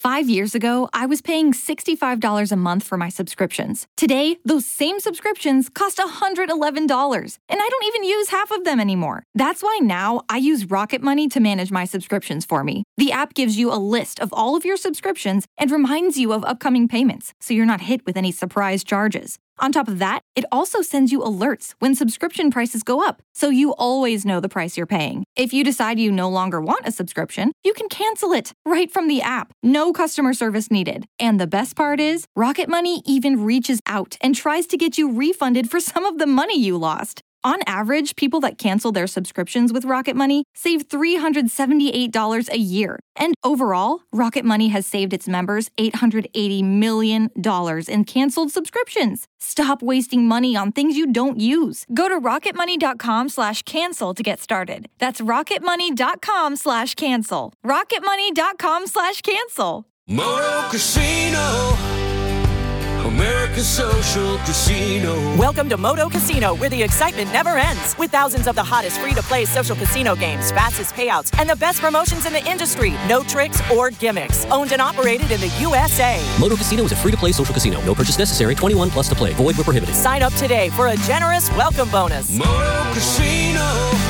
5 years ago, I was paying $65 a month for my subscriptions. Today, those same subscriptions cost $111, and I don't even use half of them anymore. That's why now I use Rocket Money to manage my subscriptions for me. The app gives you a list of all of your subscriptions and reminds you of upcoming payments, so you're not hit with any surprise charges. On top of that, it also sends you alerts when subscription prices go up, so you always know the price you're paying. If you decide you no longer want a subscription, you can cancel it right from the app. No customer service needed. And the best part is, Rocket Money even reaches out and tries to get you refunded for some of the money you lost. On average, people that cancel their subscriptions with Rocket Money save $378 a year. And overall, Rocket Money has saved its members $880 million in canceled subscriptions. Stop wasting money on things you don't use. Go to rocketmoney.com/cancel to get started. That's rocketmoney.com/cancel. rocketmoney.com/cancel. Moto Casino, America's social casino. Welcome to Moto Casino, where the excitement never ends. With thousands of the hottest free-to-play social casino games, fastest payouts, and the best promotions in the industry. No tricks or gimmicks. Owned and operated in the USA. Moto Casino is a free-to-play social casino. No purchase necessary. 21 plus to play. Void where prohibited. Sign up today for a generous welcome bonus. Moto Casino,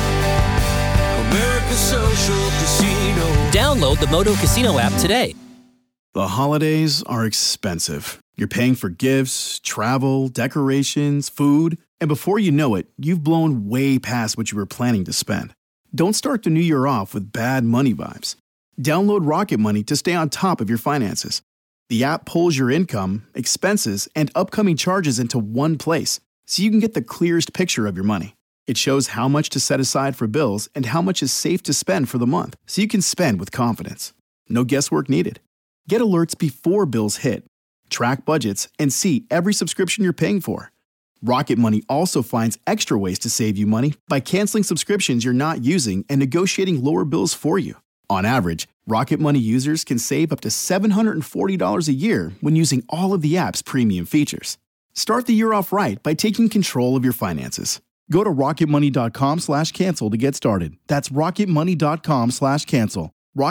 America's social casino. Download the Moto Casino app today. The holidays are expensive. You're paying for gifts, travel, decorations, food, and before you know it, you've blown way past what you were planning to spend. Don't start the new year off with bad money vibes. Download Rocket Money to stay on top of your finances. The app pulls your income, expenses, and upcoming charges into one place, so you can get the clearest picture of your money. It shows how much to set aside for bills and how much is safe to spend for the month, so you can spend with confidence. No guesswork needed. Get alerts before bills hit. Track budgets, and see every subscription you're paying for. Rocket Money also finds extra ways to save you money by canceling subscriptions you're not using and negotiating lower bills for you. On average, Rocket Money users can save up to $740 a year when using all of the app's premium features. Start the year off right by taking control of your finances. Go to rocketmoney.com/cancel to get started. That's rocketmoney.com/cancel.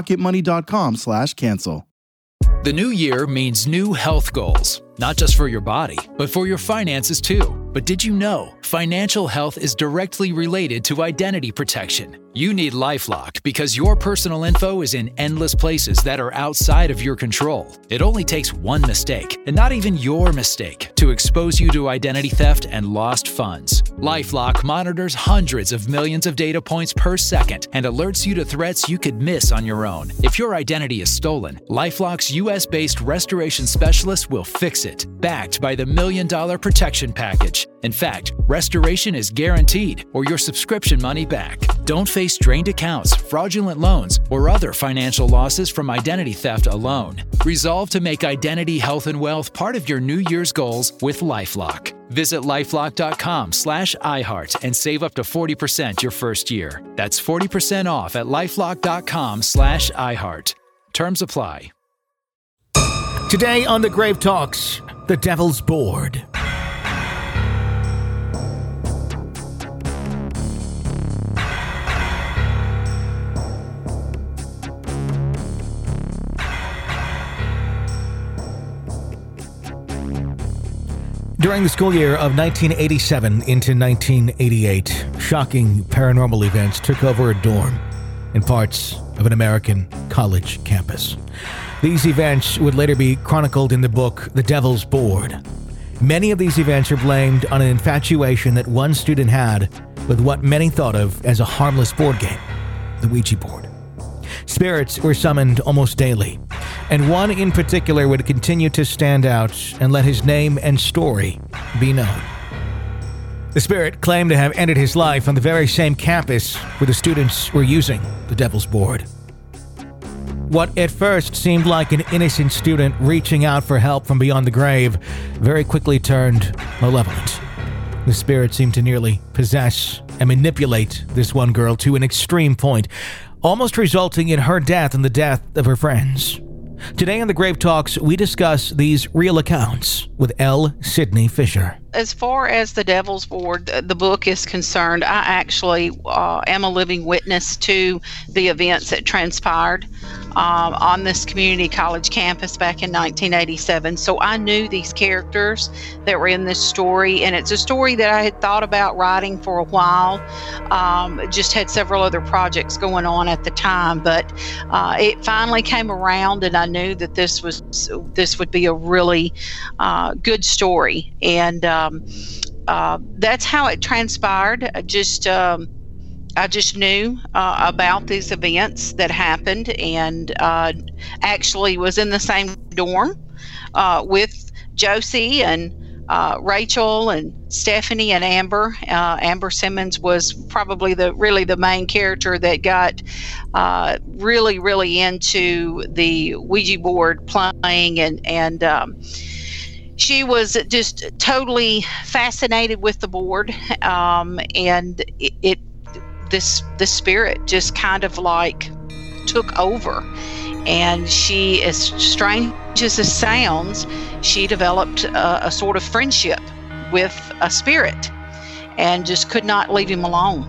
rocketmoney.com/cancel. The new year means new health goals, not just for your body, but for your finances too. But did you know financial health is directly related to identity protection? You need LifeLock because your personal info is in endless places that are outside of your control. It only takes one mistake, and not even your mistake, to expose you to identity theft and lost funds. LifeLock monitors hundreds of millions of data points per second and alerts you to threats you could miss on your own. If your identity is stolen, LifeLock's US-based restoration specialist will fix it, backed by the $1 Million Protection Package. In fact, restoration is guaranteed or your subscription money back. Don't face drained accounts, fraudulent loans, or other financial losses from identity theft alone. Resolve to make identity, health, and wealth part of your New Year's goals with LifeLock. Visit LifeLock.com/iHeart and save up to 40% your first year. That's 40% off at LifeLock.com/iHeart. Terms apply. Today on The Grave Talks, the Devil's Board. During the school year of 1987 into 1988, shocking paranormal events took over a dorm in parts of an American college campus. These events would later be chronicled in the book The Devil's Board. Many of these events are blamed on an infatuation that one student had with what many thought of as a harmless board game, the Ouija board. Spirits were summoned almost daily, and one in particular would continue to stand out and let his name and story be known. The spirit claimed to have ended his life on the very same campus where the students were using the Devil's Board. What at first seemed like an innocent student reaching out for help from beyond the grave very quickly turned malevolent. The spirit seemed to nearly possess and manipulate this one girl to an extreme point, almost resulting in her death and the death of her friends. Today on The Grave Talks, we discuss these real accounts with L. Sidney Fisher. As far as the Devil's Board, the book is concerned, I actually am a living witness to the events that transpired. on this community college campus back in 1987. So I knew these characters that were in this story, and it's a story that I had thought about writing for a while. Just had several other projects going on at the time, but it finally came around, and I knew that this would be a really good story, and that's how it transpired. I just knew about these events that happened, and actually was in the same dorm with Josie and Rachel and Stephanie and Amber. Amber Simmons was probably the main character that got really into the Ouija board playing, and she was just totally fascinated with the board, and this spirit just kind of like took over, and she, as strange as it sounds, she developed a sort of friendship with a spirit and just could not leave him alone.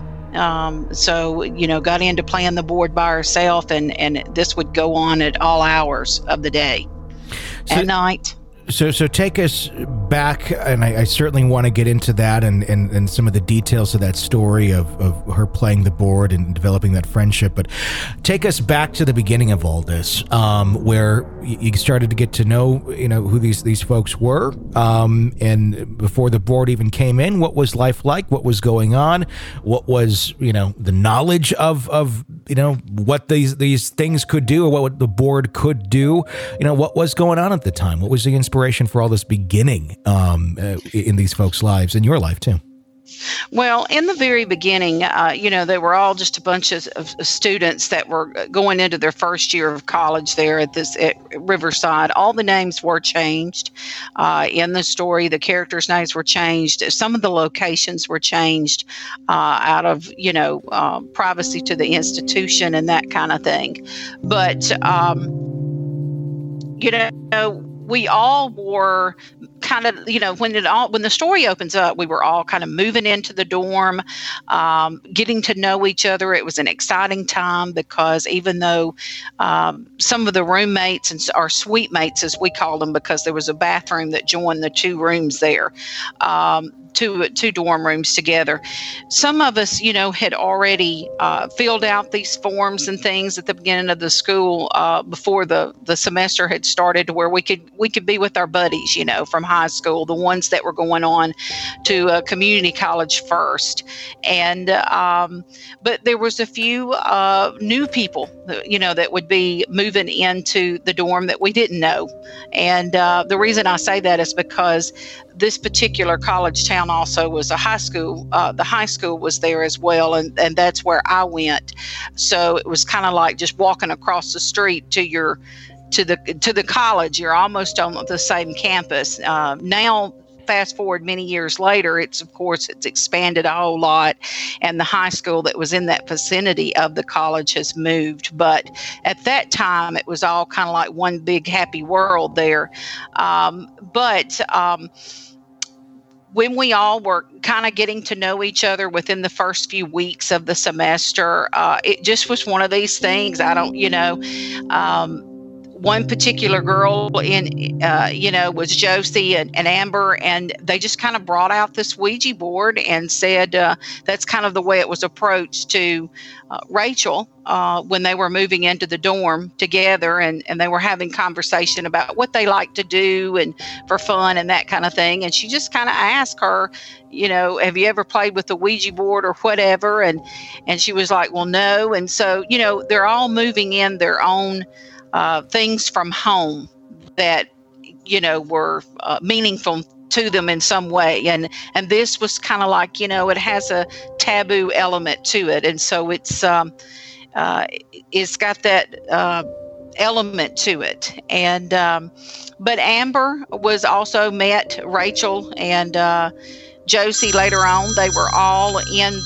So got into playing the board by herself, and this would go on at all hours of the day, at night. So take us back, and I certainly want to get into that and some of the details of that story of her playing the board and developing that friendship. But take us back to the beginning of all this, where you started to get to know, who these folks were, and before the board even came in, what was life like? What was going on? What was the knowledge of what these things could do, or what the board could do? What was going on at the time? What was the inspiration for all this beginning in these folks' lives, in your life too? Well, in the very beginning, they were all just a bunch of students that were going into their first year of college there at Riverside. All the names were changed in the story. The characters' names were changed. Some of the locations were changed out of, privacy to the institution and that kind of thing. But, we all were kind of, when the story opens up, we were all kind of moving into the dorm, getting to know each other. It was an exciting time because even though some of the roommates and our suite mates, as we call them, because there was a bathroom that joined the two rooms there, two dorm rooms together. Some of us, had already filled out these forms and things at the beginning of the school before the semester had started, where we could be with our buddies, from high school, the ones that were going on to community college first. And but there was a few new people, that would be moving into the dorm that we didn't know. And the reason I say that is because this particular college town also was a high school. The high school was there as well, and that's where I went. So it was kind of like just walking across the street to the college. You're almost on the same campus. Now, fast forward many years later, it's expanded a whole lot, and the high school that was in that vicinity of the college has moved. But at that time, it was all kind of like one big happy world there. When we all were kind of getting to know each other within the first few weeks of the semester, it just was one of these things. One particular girl was Josie and Amber, and they just kind of brought out this Ouija board and said that's kind of the way it was approached to Rachel when they were moving into the dorm together, and they were having conversation about what they like to do and for fun and that kind of thing. And she just kind of asked her, have you ever played with the Ouija board or whatever? And she was like, well, no. And so, they're all moving in their own things from home that, were meaningful to them in some way. And this was kind of like, it has a taboo element to it. And so it's got that element to it. And but Amber was also met Rachel and Josie later on. They were all in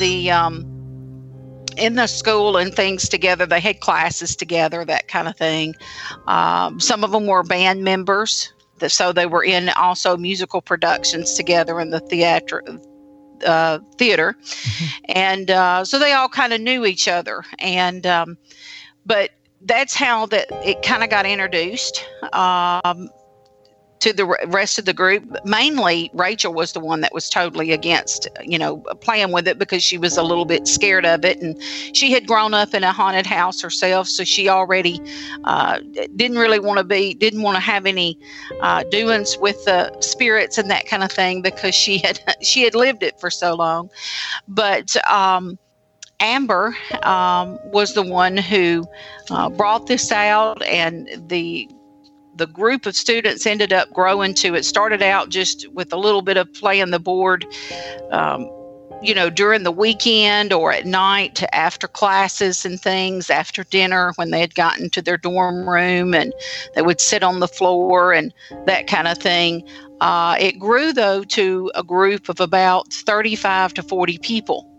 the school and things together. They had classes together, that kind of thing. Some of them were band members, so they were in also musical productions together in the theater. And so they all kind of knew each other. And but that's how it kind of got introduced to the rest of the group. Mainly, Rachel was the one that was totally against, playing with it, because she was a little bit scared of it, and she had grown up in a haunted house herself, so she already didn't want to have any doings with the spirits and that kind of thing, because she had lived it for so long. But Amber was the one who brought this out, and the group of students ended up growing to, it started out just with a little bit of playing the board, during the weekend or at night after classes and things, after dinner when they had gotten to their dorm room, and they would sit on the floor and that kind of thing. It grew, though, to a group of about 35 to 40 people.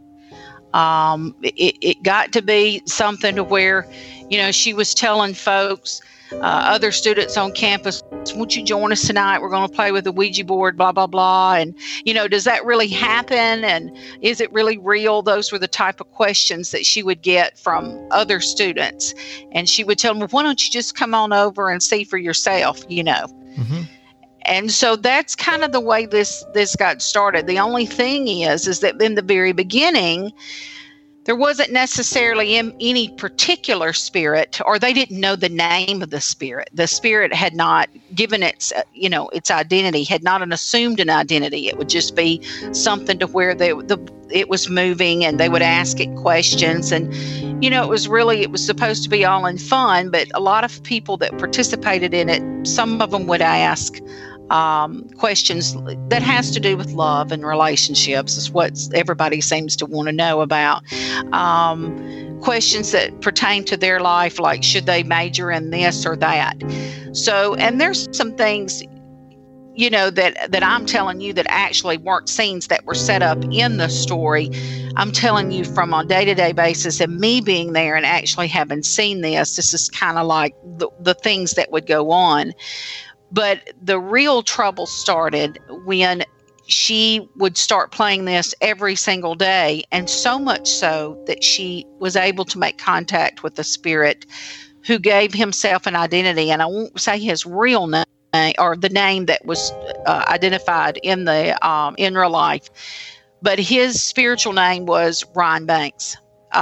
It got to be something to where, she was telling folks, other students on campus, won't you join us tonight? We're going to play with the Ouija board, blah, blah, blah. And, does that really happen? And is it really real? Those were the type of questions that she would get from other students. And she would tell them, well, why don't you just come on over and see for yourself, Mm-hmm. And so that's kind of the way this got started. The only thing is that in the very beginning, there wasn't necessarily any particular spirit, or they didn't know the name of the spirit. The spirit had not given its identity, had not assumed an identity. It would just be something to where it was moving, and they would ask it questions. And, it was supposed to be all in fun, but a lot of people that participated in it, some of them would ask questions that has to do with love and relationships, is what everybody seems to want to know about. Questions that pertain to their life, like should they major in this or that. So, and there's some things, that I'm telling you that actually weren't scenes that were set up in the story. I'm telling you from a day-to-day basis, and me being there and actually having seen this is kind of like the things that would go on. But the real trouble started when she would start playing this every single day, and so much so that she was able to make contact with the spirit who gave himself an identity. And I won't say his real name or the name that was identified in real life, but his spiritual name was Ryan Banks.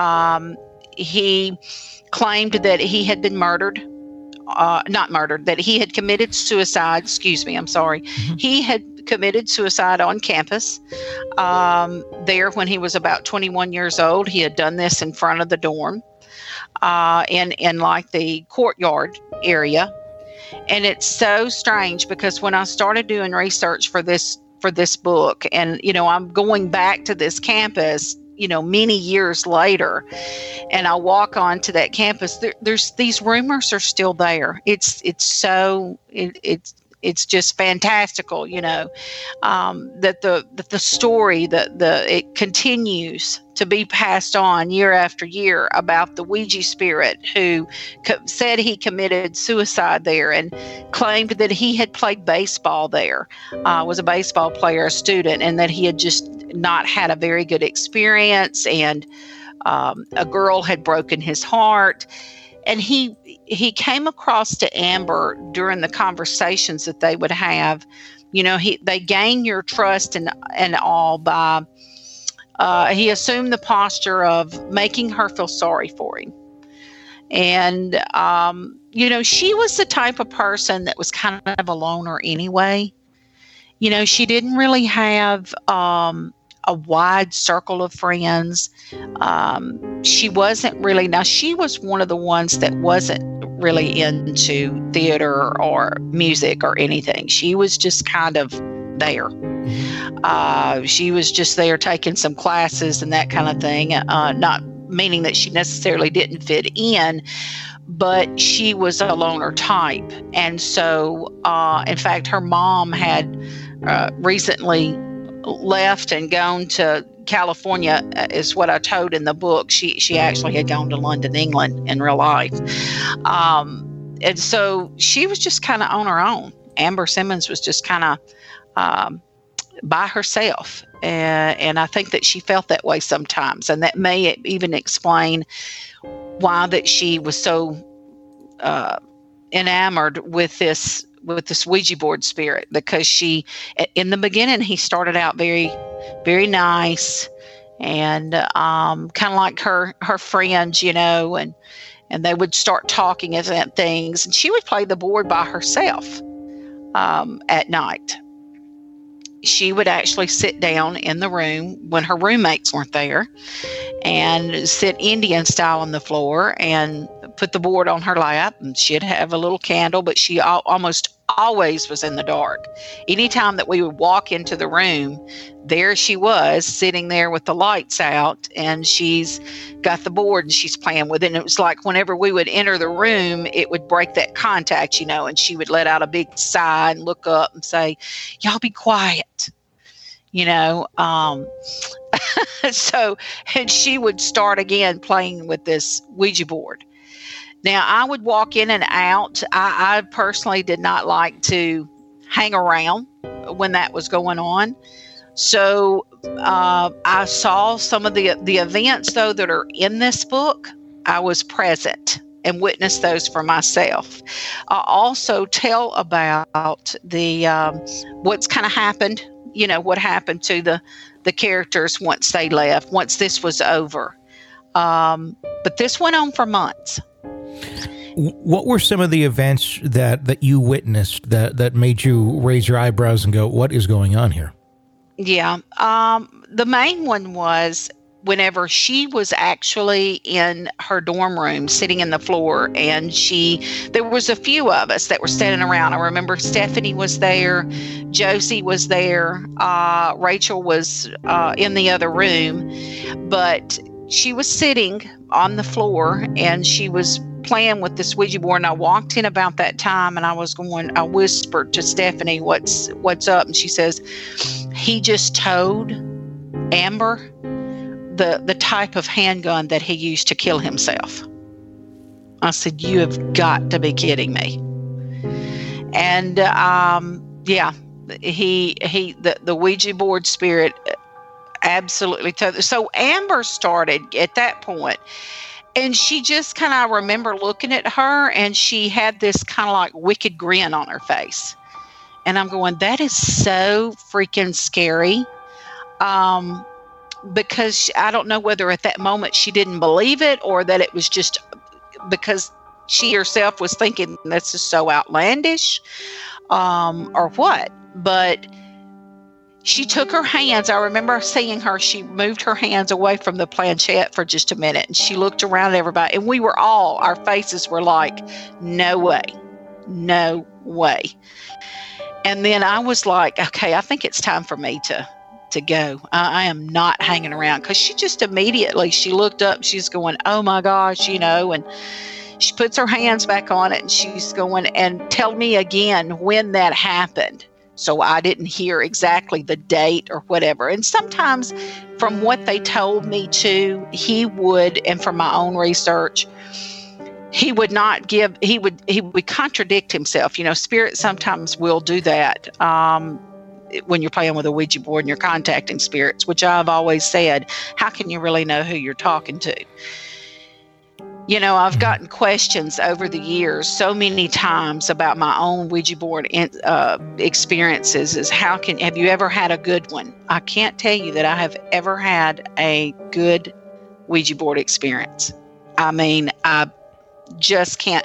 He claimed that he had been that he had committed suicide. Mm-hmm. He had committed suicide on campus there when he was about 21 years old. He had done this in front of the dorm in like the courtyard area. And it's so strange because when I started doing research for this book, and, I'm going back to this campus, many years later, and I walk onto that campus, there's these rumors are still there. It's just fantastical, that the story, it continues to be passed on year after year about the Ouija spirit who said he committed suicide there and claimed that he had played baseball there, was a baseball player, a student, and that he had just not had a very good experience, and a girl had broken his heart. And he came across to Amber during the conversations that they would have. They gain your trust and all by he assumed the posture of making her feel sorry for him. And she was the type of person that was kind of a loner anyway. She didn't really have a wide circle of friends. She wasn't really, now she was one of the ones that wasn't really into theater or music or anything. She was just kind of there. She was just there taking some classes and that kind of thing, not meaning that she necessarily didn't fit in, but she was a loner type. And so, in fact, her mom had recently left and gone to California, is what I told in the book. She actually had gone to London, England in real life. And so she was just kind of on her own. Amber Simmons was just kind of by herself. And I think that she felt that way sometimes. And that may even explain why that she was so enamored with this Ouija board spirit, because in the beginning, he started out very, very nice and kind of like her friends, and they would start talking about things, and she would play the board by herself at night. She would actually sit down in the room when her roommates weren't there and sit Indian style on the floor and put the board on her lap, and she'd have a little candle, but she almost always was in the dark. Anytime that we would walk into the room, there she was sitting there with the lights out, and she's got the board and she's playing with it. And it was like whenever we would enter the room, it would break that contact, and she would let out a big sigh and look up and say, "Y'all be quiet." So, and she would start again playing with this Ouija board. Now, I would walk in and out. I personally did not like to hang around when that was going on. So I saw some of the events, though, that are in this book. I was present and witnessed those for myself. I also tell about the what's kind of happened, what happened to the characters once they left, once this was over. But this went on for months. What were some of the events that you witnessed that made you raise your eyebrows and go, what is going on here? Yeah. The main one was whenever she was actually in her dorm room sitting in the floor, and there was a few of us that were standing around. I remember Stephanie was there, Josie was there, Rachel was in the other room, but she was sitting on the floor and she was playing with this Ouija board. And I walked in about that time, and I whispered to Stephanie, what's up? And she says, "He just told Amber the type of handgun that he used to kill himself." I said, "You have got to be kidding me." And the Ouija board spirit absolutely told. So Amber started at that point, and she just kind of, I remember looking at her, and she had this kind of like wicked grin on her face. And I'm going, that is so freaking scary. Because I don't know whether at that moment she didn't believe it, or that it was just because she herself was thinking this is so outlandish, or what. But she took her hands. I remember seeing her. She moved her hands away from the planchette for just a minute, and she looked around at everybody. And we were our faces were like, no way, no way. And then I was like, okay, I think it's time for me to go. I am not hanging around, because she just immediately, she looked up, she's going, oh my gosh, and she puts her hands back on it, and she's going, and tell me again when that happened. So I didn't hear exactly the date or whatever. And sometimes from what they told me too, he would, and from my own research, he would not give, he would contradict himself. Spirit sometimes will do that. When you're playing with a Ouija board and you're contacting spirits, which I've always said, how can you really know who you're talking to? I've gotten questions over the years so many times about my own Ouija board experiences. Have you ever had a good one? I can't tell you that I have ever had a good Ouija board experience. I mean, I just can't.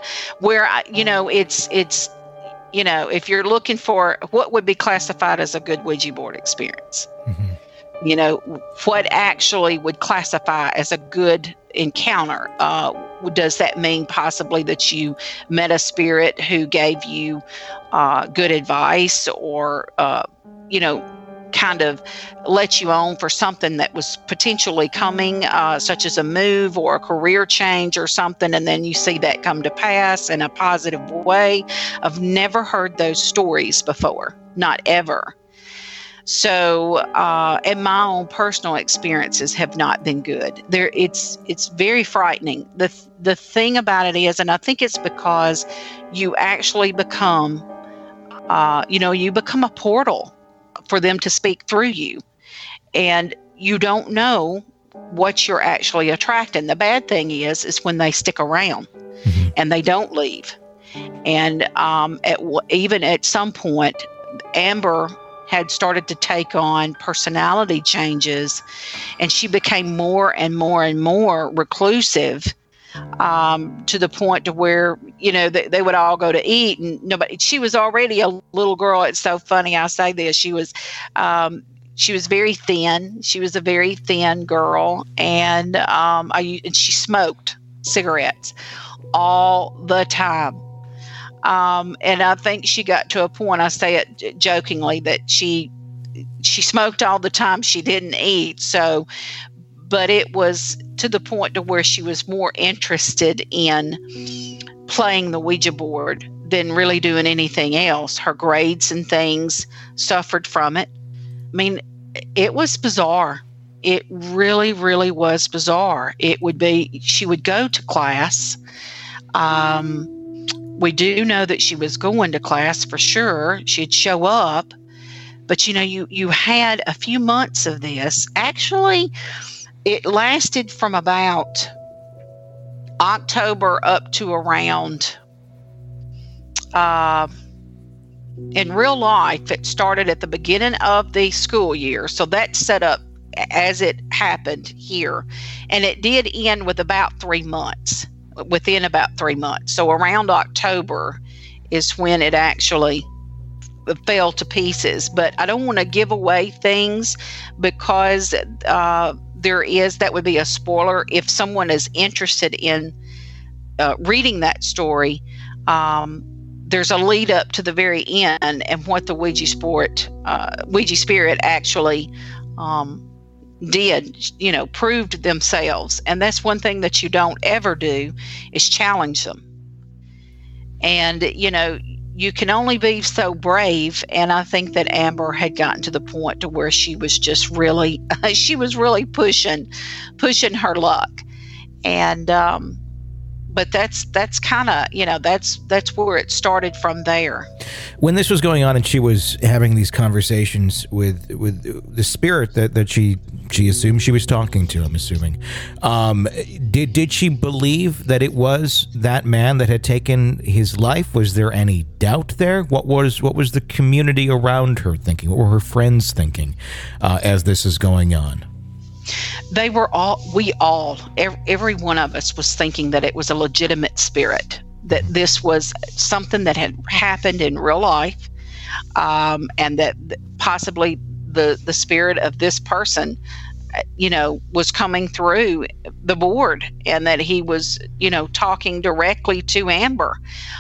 If you're looking for what would be classified as a good Ouija board experience, what actually would classify as a good encounter? Does that mean possibly that you met a spirit who gave you good advice, or, kind of let you on for something that was potentially coming, such as a move or a career change or something, and then you see that come to pass in a positive way? I've never heard those stories before, not ever. So, and my own personal experiences have not been good. It's very frightening. The thing about it is, and I think it's because you actually become, you become a portal for them to speak through you, and you don't know what you're actually attracting. The bad thing is when they stick around and they don't leave. And even at some point, Amber had started to take on personality changes, and she became more and more and more reclusive, to the point to where, they would all go to eat, and nobody. She was already a little girl. It's so funny I say this. She was very thin. She was a very thin girl, and she smoked cigarettes all the time. And I think she got to a point, I say it jokingly, that she smoked all the time. She didn't eat. So, but it was to the point to where she was more interested in playing the Ouija board than really doing anything else. Her grades and things suffered from it. I mean, it was bizarre. It really, really was bizarre. She would go to class. We do know that she was going to class for sure. She'd show up, but you had a few months of this. Actually, it lasted from about October up to around, in real life, it started at the beginning of the school year. So that set up as it happened here. And it did end with about 3 months. Within about 3 months. So around October is when it actually fell to pieces. But I don't want to give away things because that would be a spoiler. If someone is interested in reading that story, there's a lead up to the very end and what the Ouija spirit actually did, proved themselves. And that's one thing that you don't ever do is challenge them. And, you can only be so brave. And I think that Amber had gotten to the point to where she was just really, pushing her luck. And, but that's kind of, that's where it started from there. When this was going on and she was having these conversations with the spirit that she assumed she was talking to, I'm assuming, did she believe that it was that man that had taken his life? Was there any doubt there? What was the community around her thinking? What were her friends thinking as this is going on? Every one of us was thinking that it was a legitimate spirit, that this was something that had happened in real life, and that possibly the spirit of this person, was coming through the board, and that he was, talking directly to Amber.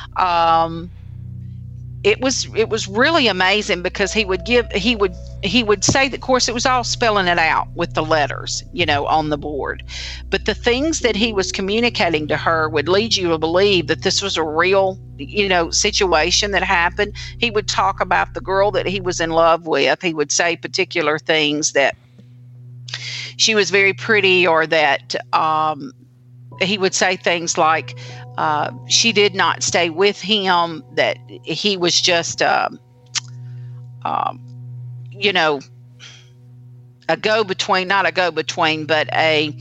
It was really amazing because he would say that, of course, it was all spelling it out with the letters, on the board. But the things that he was communicating to her would lead you to believe that this was a real, situation that happened. He would talk about the girl that he was in love with. He would say particular things, that she was very pretty, or that he would say things like, she did not stay with him, that he was just, a go-between, not a go-between, but a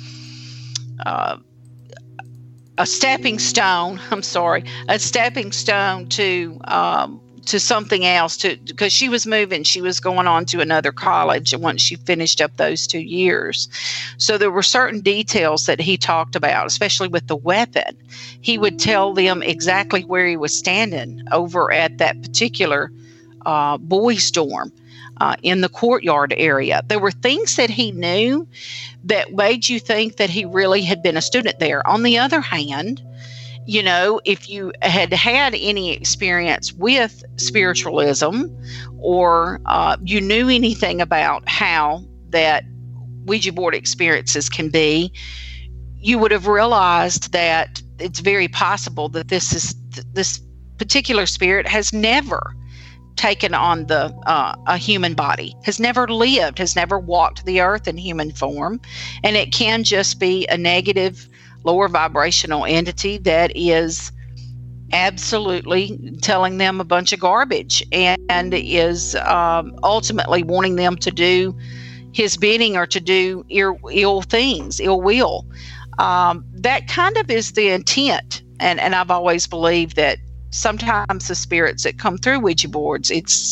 stepping stone. A stepping stone to something else, because she was moving. She was going on to another college once she finished up those 2 years. So there were certain details that he talked about, especially with the weapon. He would tell them exactly where he was standing over at that particular boys' dorm in the courtyard area. There were things that he knew that made you think that he really had been a student there. On the other hand, if you had any experience with spiritualism, or you knew anything about how that Ouija board experiences can be, you would have realized that it's very possible that this particular spirit has never taken on a human body, has never lived, has never walked the earth in human form, and it can just be a negative, lower vibrational entity that is absolutely telling them a bunch of garbage, and is ultimately wanting them to do, his bidding or to do ill things, ill will. That kind of is the intent. And I've always believed that sometimes the spirits that come through Ouija boards,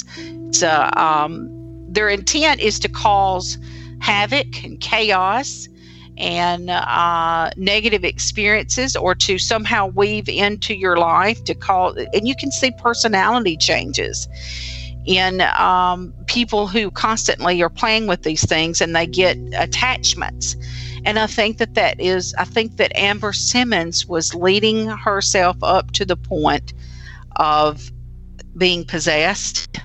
their intent is to cause havoc and chaos and negative experiences, or to somehow weave into your life and you can see personality changes in people who constantly are playing with these things, and they get attachments. And I think that Amber Simmons was leading herself up to the point of being possessed.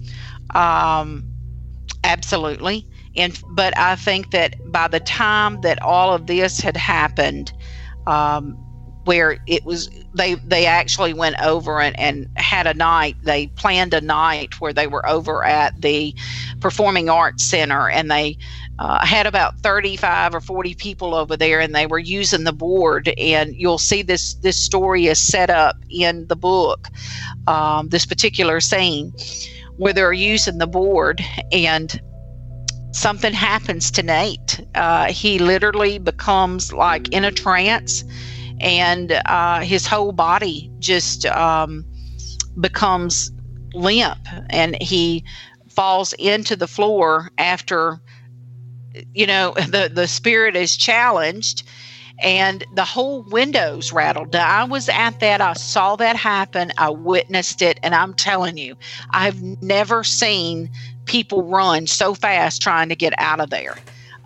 Absolutely. But I think that by the time that all of this had happened, where it was, they actually went over and had a night. They planned a night where they were over at the Performing Arts Center, and they had about 35 or 40 people over there, and they were using the board. And you'll see this story is set up in the book, this particular scene where they're using the board, and something happens to Nate. He literally becomes like in a trance, and his whole body just becomes limp, and he falls into the floor after, the spirit is challenged, and the whole windows rattled. Now, I was at that. I saw that happen. I witnessed it, and I'm telling you, I've never seen people run so fast trying to get out of there.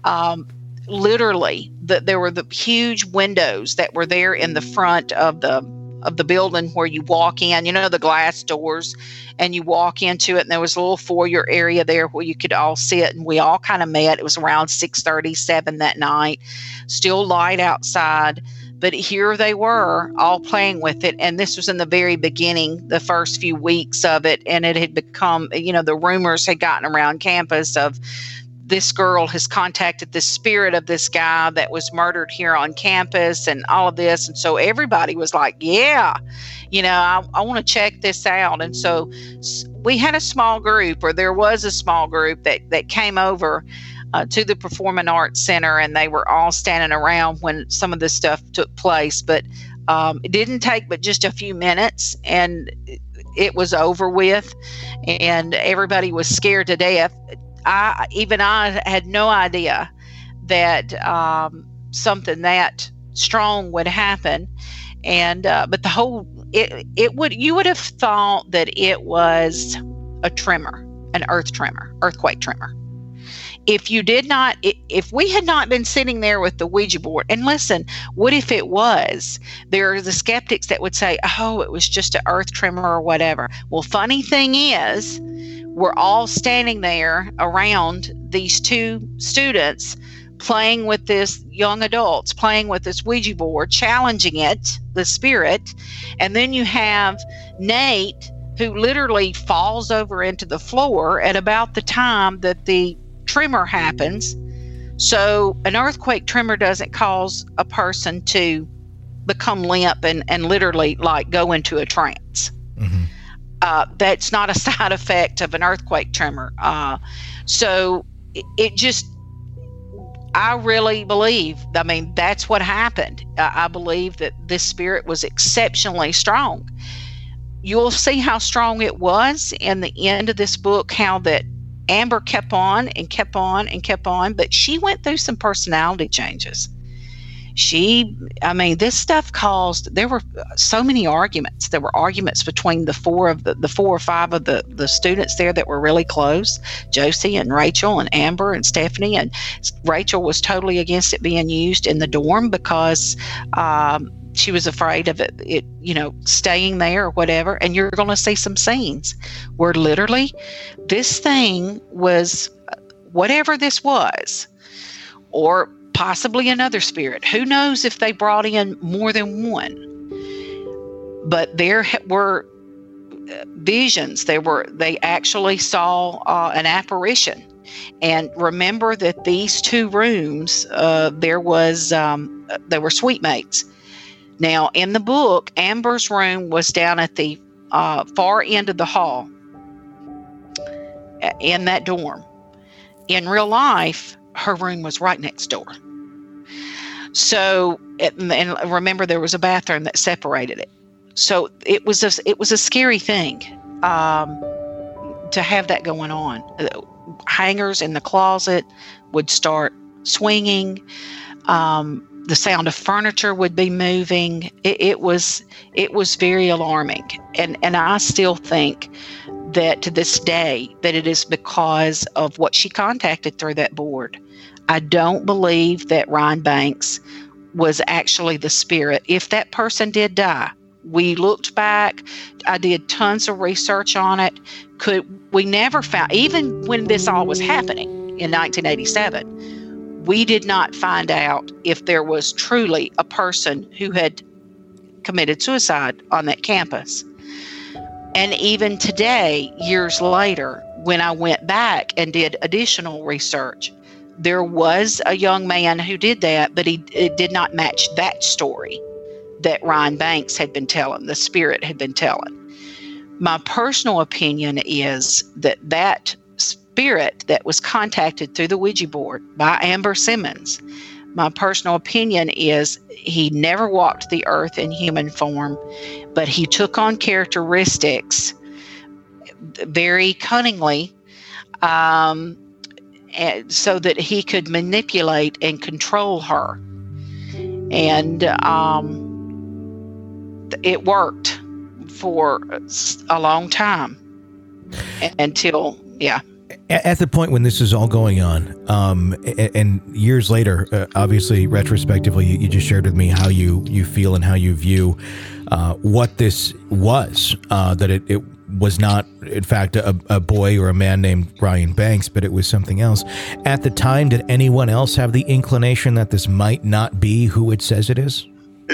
Literally, there were the huge windows that were there in the front of the building where you walk in, the glass doors, and you walk into it, and there was a little foyer area there where you could all sit, and we all kind of met. It was around 6:37 that night, still light outside, but here they were all playing with it. And this was in the very beginning, the first few weeks of it, and it had become, the rumors had gotten around campus of this girl has contacted the spirit of this guy that was murdered here on campus and all of this. And so everybody was like, yeah, I want to check this out. And so we had a small group, or there was a small group that came over to the Performing Arts Center, and they were all standing around when some of this stuff took place. But it didn't take but just a few minutes, and it was over with, and everybody was scared to death. I had no idea that something that strong would happen, and but the whole you would have thought that it was a tremor, an earthquake tremor. If we had not been sitting there with the Ouija board, and listen, what if it was? There are the skeptics that would say, oh, it was just an earth tremor or whatever. Well, funny thing is, we're all standing there around these two students playing with this, young adults playing with this Ouija board, challenging it, the spirit. And then you have Nate, who literally falls over into the floor at about the time that the tremor happens. So an earthquake tremor doesn't cause a person to become limp and literally like go into a trance. Mm-hmm. That's not a side effect of an earthquake tremor. So I really believe, that's what happened. I believe that this spirit was exceptionally strong. You'll see how strong it was in the end of this book, how that Amber kept on and kept on and kept on, but she went through some personality changes. This stuff there were so many arguments. There were arguments between the four or five of the students there that were really close, Josie and Rachel and Amber and Stephanie. And Rachel was totally against it being used in the dorm because she was afraid of it, staying there or whatever. And you're going to see some scenes where literally this thing was, whatever this was, or possibly another spirit. Who knows if they brought in more than one? But there were visions. They actually saw an apparition. And remember that these two rooms, there were suite mates. Now, in the book, Amber's room was down at the far end of the hall in that dorm. in real life, her room was right next door. So, and remember, there was a bathroom that separated it. So it was a scary thing to have that going on. Hangers in the closet would start swinging. The sound of furniture would be moving. It was very alarming, and I still think that to this day that it is because of what she contacted through that board. I don't believe that Ryan Banks was actually the spirit. If that person did die, we looked back. I did tons of research on it. We never found, even when this all was happening in 1987, we did not find out if there was truly a person who had committed suicide on that campus. And even today, years later, when I went back and did additional research, there was a young man who did that, but it did not match that story that Ryan Banks had been telling, the spirit had been telling. My personal opinion is that spirit that was contacted through the Ouija board by Amber Simmons, my personal opinion is he never walked the earth in human form, but he took on characteristics very cunningly, so that he could manipulate and control her. And it worked for a long time until, yeah. At the point when this is all going on, and years later, obviously, retrospectively, you just shared with me how you feel and how you view what this was, that it was not, in fact, a boy or a man named Ryan Banks, but it was something else. At the time, did anyone else have the inclination that this might not be who it says it is?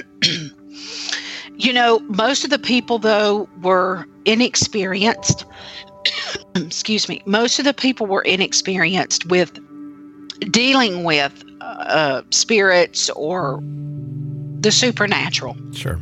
Most of the people, though, were inexperienced. Excuse me. Most of the people were inexperienced with dealing with spirits or the supernatural. Sure.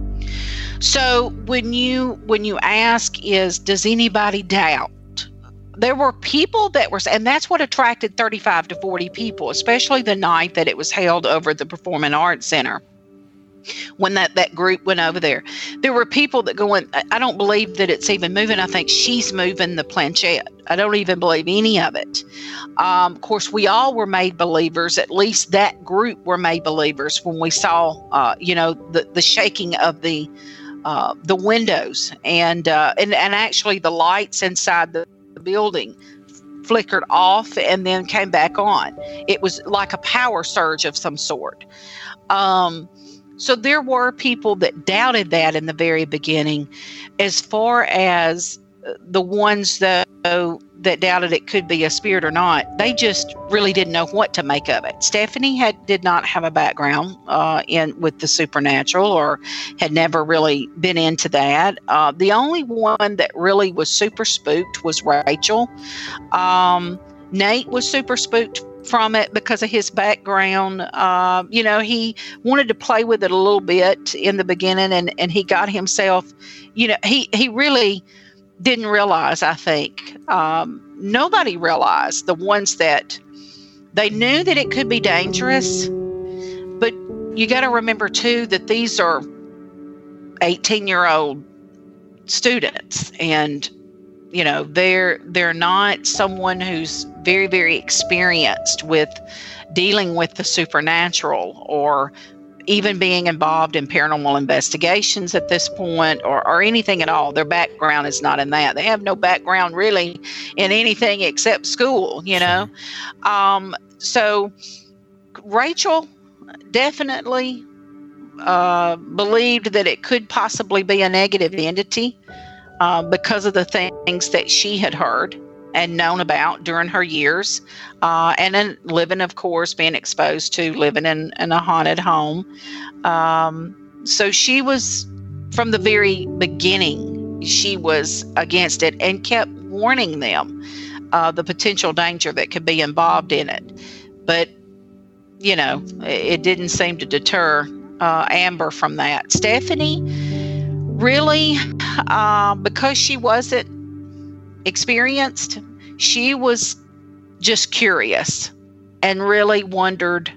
So when you ask, does anybody doubt? There were people that were, and that's what attracted 35 to 40 people, especially the night that it was held over at the Performing Arts Center. When that group went over there, there were people that going, I don't believe that it's even moving. I think she's moving the planchette. I don't even believe any of it. Of course, we all were made believers. At least that group were made believers when we saw, the shaking of the windows and actually the lights inside the building flickered off and then came back on. It was like a power surge of some sort. So there were people that doubted that in the very beginning. As far as the ones, though, that doubted it could be a spirit or not, they just really didn't know what to make of it. Stephanie did not have a background with the supernatural, or had never really been into that. The only one that really was super spooked was Rachel. Nate was super spooked from it because of his background. He wanted to play with it a little bit in the beginning, and he got himself, he really didn't realize, I think, nobody realized, the ones that they knew that it could be dangerous, but you got to remember too that these are 18-year-old students, and they're not someone who's very, very experienced with dealing with the supernatural or even being involved in paranormal investigations at this point or anything at all. Their background is not in that. They have no background really in anything except school, So Rachel definitely believed that it could possibly be a negative entity because of the things that she had heard and known about during her years, and then living, of course, being exposed to living in a haunted home. So she was, from the very beginning, she was against it and kept warning them the potential danger that could be involved in it. But, it didn't seem to deter Amber from that. Stephanie, really, because she wasn't experienced, she was just curious and really wondered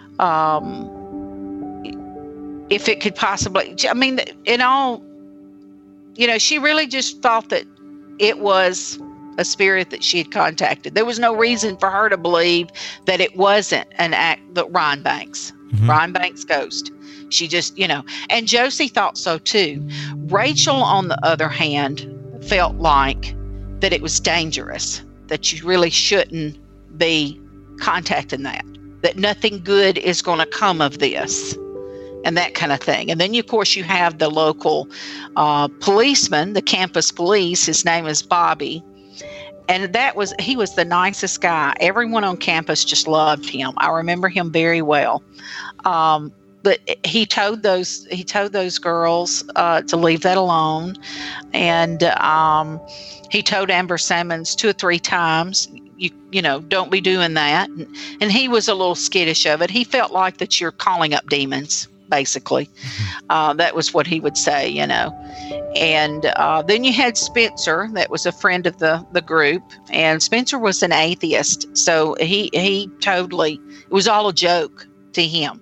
if it could possibly, I mean, in all, she really just thought that it was a spirit that she had contacted. There was no reason for her to believe that it wasn't an act, that Ron Banks, Ron Banks' ghost. She just, and Josie thought so too. Rachel, on the other hand, felt like that it was dangerous, that you really shouldn't be contacting that nothing good is going to come of this, and that kind of thing. And then, of course, you have the local policeman, the campus police. His name is Bobby. And he was the nicest guy. Everyone on campus just loved him. I remember him very well. But he told those girls to leave that alone. And he told Amber Simmons 2 or 3 times, don't be doing that. And he was a little skittish of it. He felt like that you're calling up demons, basically. That was what he would say, And then you had Spencer, that was a friend of the group. And Spencer was an atheist. So he totally, it was all a joke to him.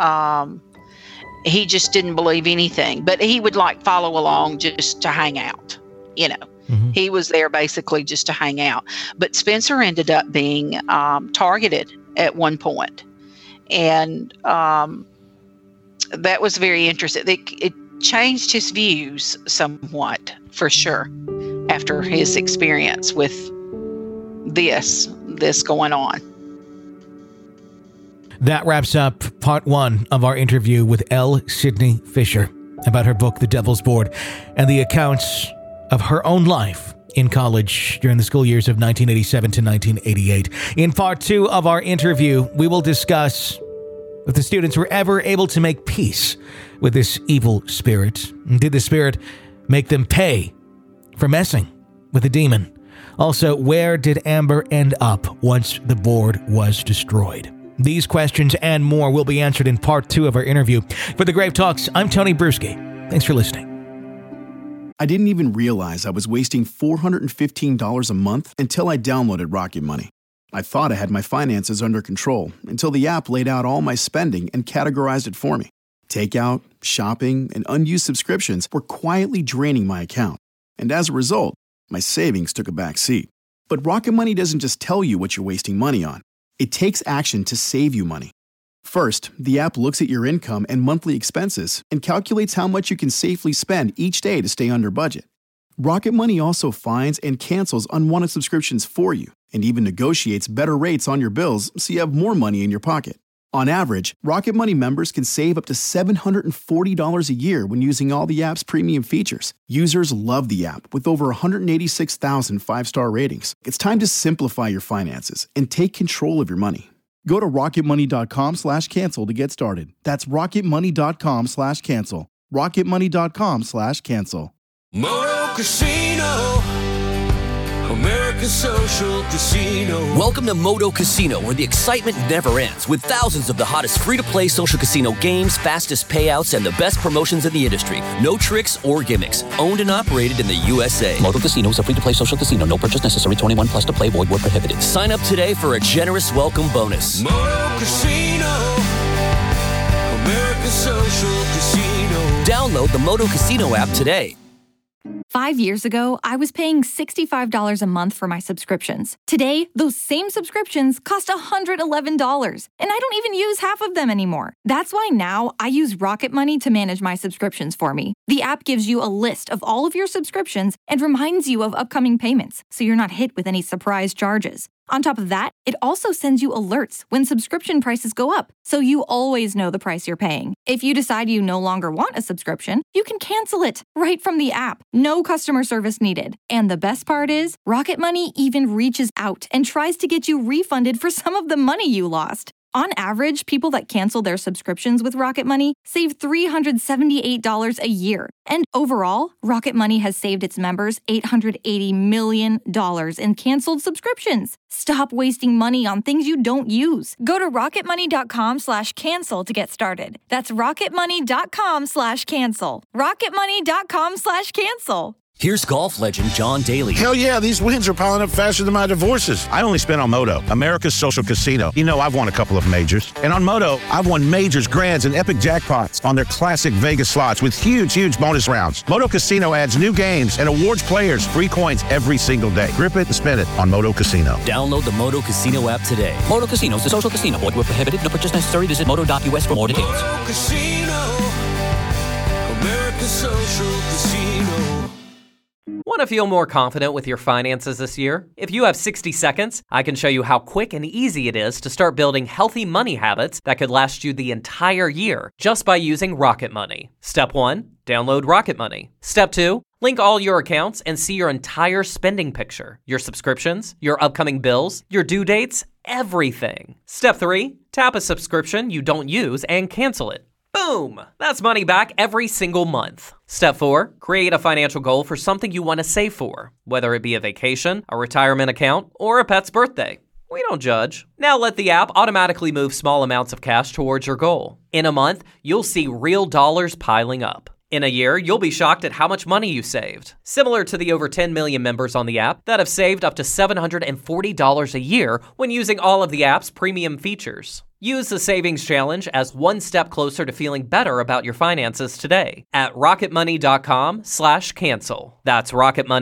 He just didn't believe anything, but he would follow along just to hang out, He was there basically just to hang out. But Spencer ended up being targeted at one point. And that was very interesting. It changed his views somewhat, for sure, after his experience with this going on. That wraps up part 1 of our interview with L. Sydney Fisher about her book, The Devil's Board, and the accounts of her own life in college during the school years of 1987 to 1988. In part 2 of our interview, we will discuss if the students were ever able to make peace with this evil spirit. Did the spirit make them pay for messing with the demon? Also, where did Amber end up once the board was destroyed? These questions and more will be answered in part 2 of our interview. For The Grave Talks, I'm Tony Bruschi. Thanks for listening. I didn't even realize I was wasting $415 a month until I downloaded Rocket Money. I thought I had my finances under control until the app laid out all my spending and categorized it for me. Takeout, shopping, and unused subscriptions were quietly draining my account. And as a result, my savings took a back seat. But Rocket Money doesn't just tell you what you're wasting money on. It takes action to save you money. First, the app looks at your income and monthly expenses and calculates how much you can safely spend each day to stay under budget. Rocket Money also finds and cancels unwanted subscriptions for you and even negotiates better rates on your bills so you have more money in your pocket. On average, Rocket Money members can save up to $740 a year when using all the app's premium features. Users love the app with over 186,000 5-star ratings. It's time to simplify your finances and take control of your money. Go to rocketmoney.com/cancel to get started. That's rocketmoney.com/cancel. rocketmoney.com/cancel. Moto Casino, American Social Casino. Welcome to Moto Casino, where the excitement never ends, with thousands of the hottest free-to-play social casino games, fastest payouts, and the best promotions in the industry. No tricks or gimmicks. Owned and operated in the USA. Moto Casino is a free-to-play social casino. No purchase necessary. 21 plus to play. Void where prohibited. Sign up today for a generous welcome bonus. Moto Casino, American Social Casino. Download the Moto Casino app today. 5 years ago, I was paying $65 a month for my subscriptions. Today, those same subscriptions cost $111, and I don't even use half of them anymore. That's why now I use Rocket Money to manage my subscriptions for me. The app gives you a list of all of your subscriptions and reminds you of upcoming payments, so you're not hit with any surprise charges. On top of that, it also sends you alerts when subscription prices go up, so you always know the price you're paying. If you decide you no longer want a subscription, you can cancel it right from the app. No customer service needed. And the best part is, Rocket Money even reaches out and tries to get you refunded for some of the money you lost. On average, people that cancel their subscriptions with Rocket Money save $378 a year. And overall, Rocket Money has saved its members $880 million in canceled subscriptions. Stop wasting money on things you don't use. Go to rocketmoney.com/cancel to get started. That's rocketmoney.com/cancel. rocketmoney.com/cancel. Here's golf legend John Daly. Hell yeah, these wins are piling up faster than my divorces. I only spent on Moto, America's social casino. You know, I've won a couple of majors. And on Moto, I've won majors, grands, and epic jackpots on their classic Vegas slots with huge bonus rounds. Moto Casino adds new games and awards players free coins every single day. Grip it and spin it on Moto Casino. Download the Moto Casino app today. Moto Casino is a social casino. Void where prohibited. No purchase necessary. Visit moto.us for more details. Moto Casino, America's social casino. Want to feel more confident with your finances this year? If you have 60 seconds, I can show you how quick and easy it is to start building healthy money habits that could last you the entire year just by using Rocket Money. Step 1, download Rocket Money. Step 2, link all your accounts and see your entire spending picture, your subscriptions, your upcoming bills, your due dates, everything. Step 3, tap a subscription you don't use and cancel it. Boom! That's money back every single month. Step 4, create a financial goal for something you want to save for, whether it be a vacation, a retirement account, or a pet's birthday. We don't judge. Now let the app automatically move small amounts of cash towards your goal. In a month, you'll see real dollars piling up. In a year, you'll be shocked at how much money you saved. Similar to the over 10 million members on the app that have saved up to $740 a year when using all of the app's premium features. Use the Savings Challenge as one step closer to feeling better about your finances today at rocketmoney.com/cancel. That's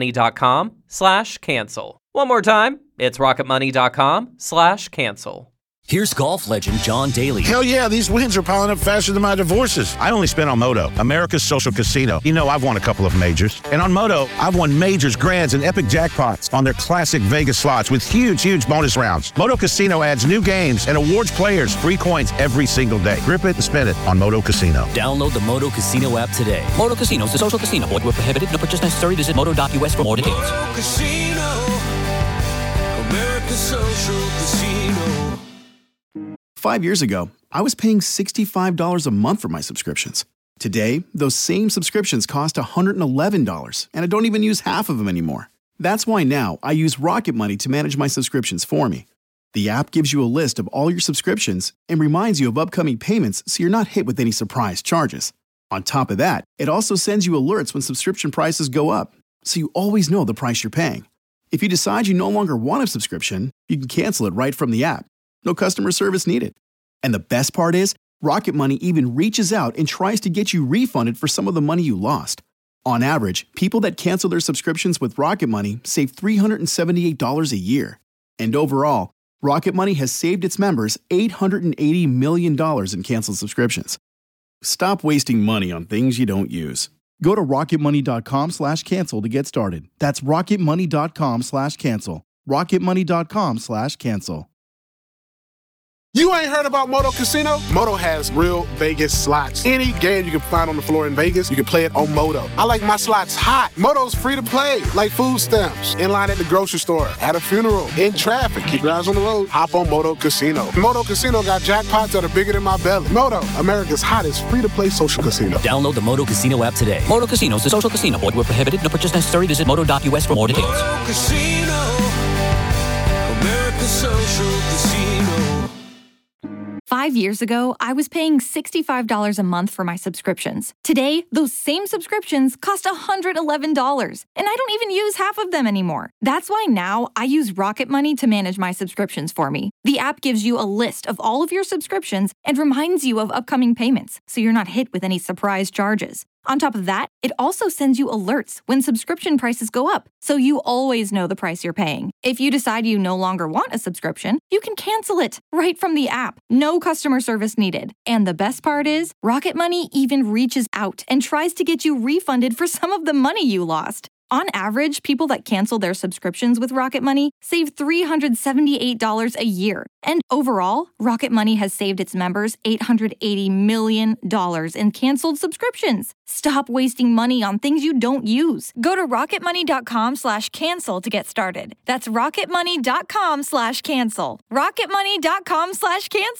rocketmoney.com/cancel. One more time, it's rocketmoney.com/cancel. Here's golf legend John Daly. Hell yeah, these wins are piling up faster than my divorces. I only spent on Moto, America's social casino. You know, I've won a couple of majors. And on Moto, I've won majors, grands, and epic jackpots on their classic Vegas slots with huge bonus rounds. Moto Casino adds new games and awards players free coins every single day. Grip it and spin it on Moto Casino. Download the Moto Casino app today. Moto Casino is a social casino. Void where prohibited. No purchase necessary. Visit moto.us for more details. Moto Casino, America's social casino. 5 years ago, I was paying $65 a month for my subscriptions. Today, those same subscriptions cost $111, and I don't even use half of them anymore. That's why now I use Rocket Money to manage my subscriptions for me. The app gives you a list of all your subscriptions and reminds you of upcoming payments so you're not hit with any surprise charges. On top of that, it also sends you alerts when subscription prices go up, so you always know the price you're paying. If you decide you no longer want a subscription, you can cancel it right from the app. No customer service needed. And the best part is, Rocket Money even reaches out and tries to get you refunded for some of the money you lost. On average, people that cancel their subscriptions with Rocket Money save $378 a year. And overall, Rocket Money has saved its members $880 million in canceled subscriptions. Stop wasting money on things you don't use. Go to rocketmoney.com/cancel to get started. That's rocketmoney.com/cancel. rocketmoney.com/cancel. You ain't heard about Moto Casino? Moto has real Vegas slots. Any game you can find on the floor in Vegas, you can play it on Moto. I like my slots hot. Moto's free to play, like food stamps. In line at the grocery store, at a funeral, in traffic. Keep your eyes on the road. Hop on Moto Casino. Moto Casino got jackpots that are bigger than my belly. Moto, America's hottest free-to-play social casino. Download the Moto Casino app today. Moto Casino is a social casino. Void where prohibited. No purchase necessary. Visit moto.us for more details. Moto Casino, America's social casino. 5 years ago, I was paying $65 a month for my subscriptions. Today, those same subscriptions cost $111, and I don't even use half of them anymore. That's why now I use Rocket Money to manage my subscriptions for me. The app gives you a list of all of your subscriptions and reminds you of upcoming payments, so you're not hit with any surprise charges. On top of that, it also sends you alerts when subscription prices go up, so you always know the price you're paying. If you decide you no longer want a subscription, you can cancel it right from the app. No customer service needed. And the best part is, Rocket Money even reaches out and tries to get you refunded for some of the money you lost. On average, people that cancel their subscriptions with Rocket Money save $378 a year. And overall, Rocket Money has saved its members $880 million in canceled subscriptions. Stop wasting money on things you don't use. Go to rocketmoney.com/cancel to get started. That's rocketmoney.com/cancel. rocketmoney.com/cancel.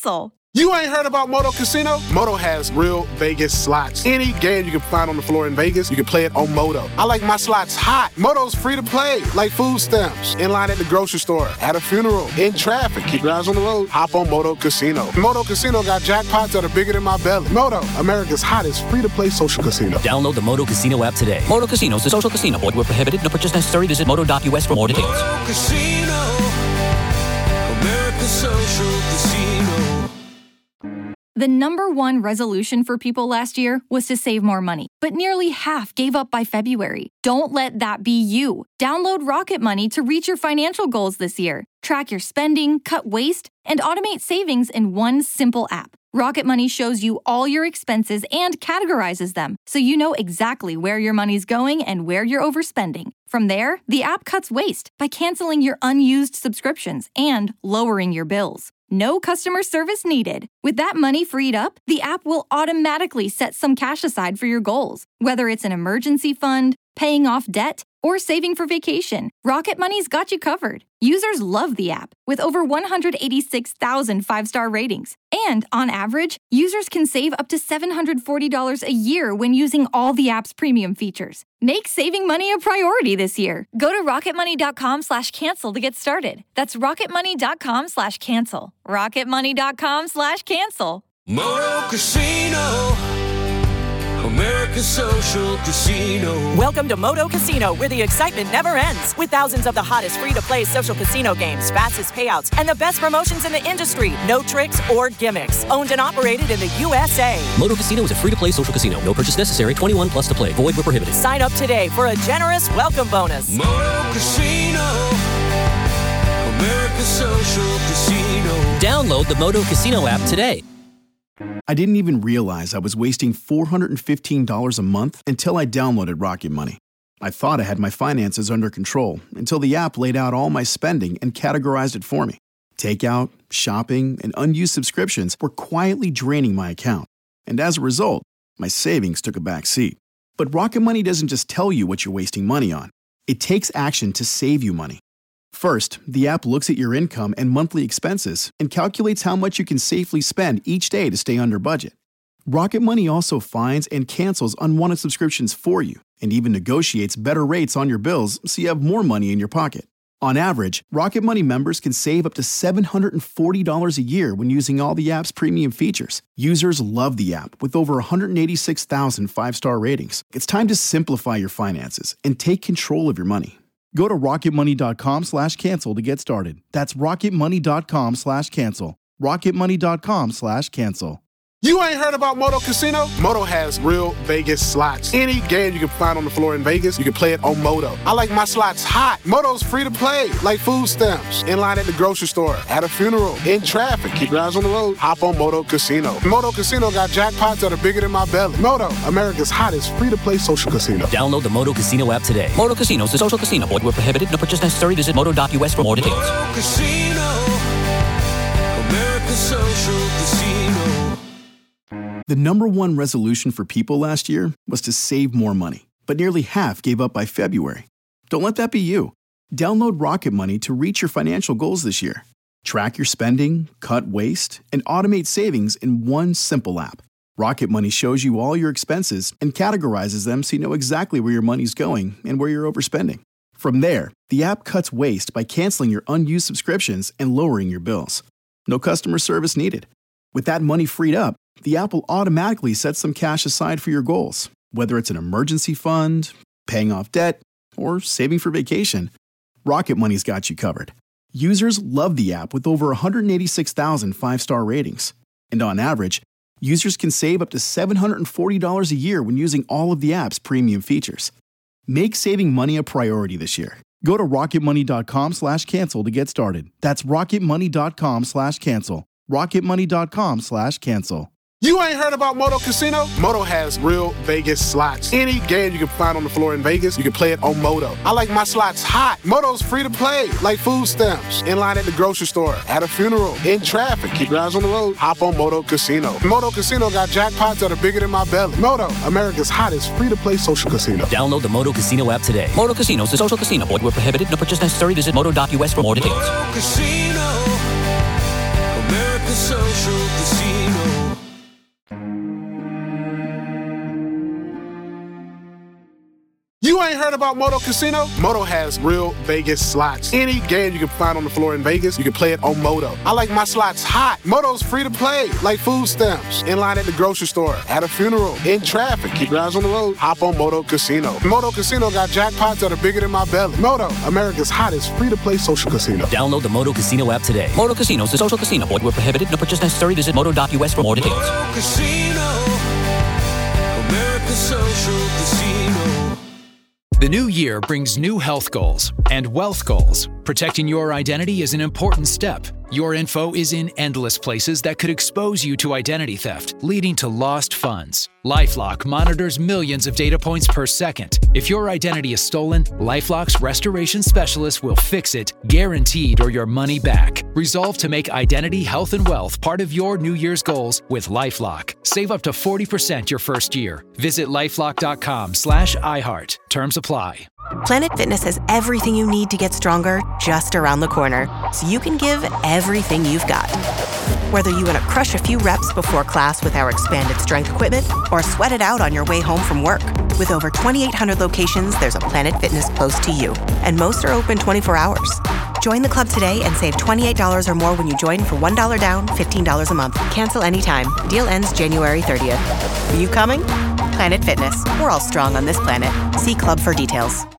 You ain't heard about Moto Casino? Moto has real Vegas slots. Any game you can find on the floor in Vegas, you can play it on Moto. I like my slots hot. Moto's free to play, like food stamps. In line at the grocery store, at a funeral, in traffic. Keep your eyes on the road. Hop on Moto Casino. Moto Casino got jackpots that are bigger than my belly. Moto, America's hottest free-to-play social casino. Download the Moto Casino app today. Moto Casino is a social casino. Void where prohibited. No purchase necessary. Visit moto.us for more details. Moto Casino, America's social casino. The number one resolution for people last year was to save more money, but nearly half gave up by February. Don't let that be you. Download Rocket Money to reach your financial goals this year. Track your spending, cut waste, and automate savings in one simple app. Rocket Money shows you all your expenses and categorizes them, so you know exactly where your money's going and where you're overspending. From there, the app cuts waste by canceling your unused subscriptions and lowering your bills. No customer service needed. With that money freed up, the app will automatically set some cash aside for your goals, whether it's an emergency fund, paying off debt, or saving for vacation. Rocket Money's got you covered. Users love the app, with over 186,000 five-star ratings. And on average, users can save up to $740 a year when using all the app's premium features. Make saving money a priority this year. Go to rocketmoney.com/cancel to get started. That's rocketmoney.com/cancel. rocketmoney.com/cancel. Moto Casino, America's social casino. Welcome to Moto Casino, where the excitement never ends. With thousands of the hottest free-to-play social casino games, fastest payouts, and the best promotions in the industry. No tricks or gimmicks. Owned and operated in the USA. Moto Casino is a free-to-play social casino. No purchase necessary. 21 plus to play. Void where prohibited. Sign up today for a generous welcome bonus. Moto Casino, America's social casino. Download the Moto Casino app today. I didn't even realize I was wasting $415 a month until I downloaded Rocket Money. I thought I had my finances under control until the app laid out all my spending and categorized it for me. Takeout, shopping, and unused subscriptions were quietly draining my account. And as a result, my savings took a back seat. But Rocket Money doesn't just tell you what you're wasting money on. It takes action to save you money. First, the app looks at your income and monthly expenses and calculates how much you can safely spend each day to stay under budget. Rocket Money also finds and cancels unwanted subscriptions for you and even negotiates better rates on your bills so you have more money in your pocket. On average, Rocket Money members can save up to $740 a year when using all the app's premium features. Users love the app with over 186,000 five-star ratings. It's time to simplify your finances and take control of your money. Go to rocketmoney.com/cancel to get started. That's rocketmoney.com/cancel. rocketmoney.com/cancel. You ain't heard about Moto Casino? Moto has real Vegas slots. Any game you can find on the floor in Vegas, you can play it on Moto. I like my slots hot. Moto's free to play, like food stamps. In line at the grocery store, at a funeral, in traffic. Keep your eyes on the road. Hop on Moto Casino. Moto Casino got jackpots that are bigger than my belly. Moto, America's hottest free-to-play social casino. Download the Moto Casino app today. Moto Casino is a social casino. Void where prohibited. No purchase necessary. Visit moto.us for more details. Moto Casino, America's social casino. The number one resolution for people last year was to save more money, but nearly half gave up by February. Don't let that be you. Download Rocket Money to reach your financial goals this year. Track your spending, cut waste, and automate savings in one simple app. Rocket Money shows you all your expenses and categorizes them so you know exactly where your money's going and where you're overspending. From there, the app cuts waste by canceling your unused subscriptions and lowering your bills. No customer service needed. With that money freed up, the app will automatically set some cash aside for your goals, whether it's an emergency fund, paying off debt, or saving for vacation. Rocket Money's got you covered. Users love the app with over 186,000 five-star ratings. And on average, users can save up to $740 a year when using all of the app's premium features. Make saving money a priority this year. Go to rocketmoney.com/cancel to get started. That's rocketmoney.com/cancel. rocketmoney.com/cancel. You ain't heard about Moto Casino? Moto has real Vegas slots. Any game you can find on the floor in Vegas, you can play it on Moto. I like my slots hot. Moto's free to play, like food stamps. In line at the grocery store, at a funeral, in traffic. Keep your eyes on the road. Hop on Moto Casino. Moto Casino got jackpots that are bigger than my belly. Moto, America's hottest free-to-play social casino. Download the Moto Casino app today. Moto Casino is a social casino. Void where prohibited. No purchase necessary. Visit moto.us for more details. Moto Casino, America's America Social Casino. You ain't heard about Moto Casino? Moto has real Vegas slots. Any game you can find on the floor in Vegas, you can play it on Moto. I like my slots hot. Moto's free to play, like food stamps. In line at the grocery store, at a funeral, in traffic. Keep your eyes on the road. Hop on Moto Casino. Moto Casino got jackpots that are bigger than my belly. Moto, America's hottest free-to-play social casino. Download the Moto Casino app today. Moto Casino is a social casino. Void where prohibited. No purchase necessary. Visit moto.us for more details. Moto Casino. America Social Casino. The new year brings new health goals and wealth goals. Protecting your identity is an important step. Your info is in endless places that could expose you to identity theft, leading to lost funds. LifeLock monitors millions of data points per second. If your identity is stolen, LifeLock's restoration specialist will fix it, guaranteed, or your money back. Resolve to make identity, health, and wealth part of your New Year's goals with LifeLock. Save up to 40% your first year. Visit lifelock.com/iHeart. Terms apply. Planet Fitness has everything you need to get stronger just around the corner, so you can give everything you've got. Whether you want to crush a few reps before class with our expanded strength equipment or sweat it out on your way home from work. With over 2,800 locations, there's a Planet Fitness close to you, and most are open 24 hours. Join the club today and save $28 or more when you join for $1 down, $15 a month. Cancel anytime. Deal ends January 30th. Are you coming? Planet Fitness. We're all strong on this planet. See club for details.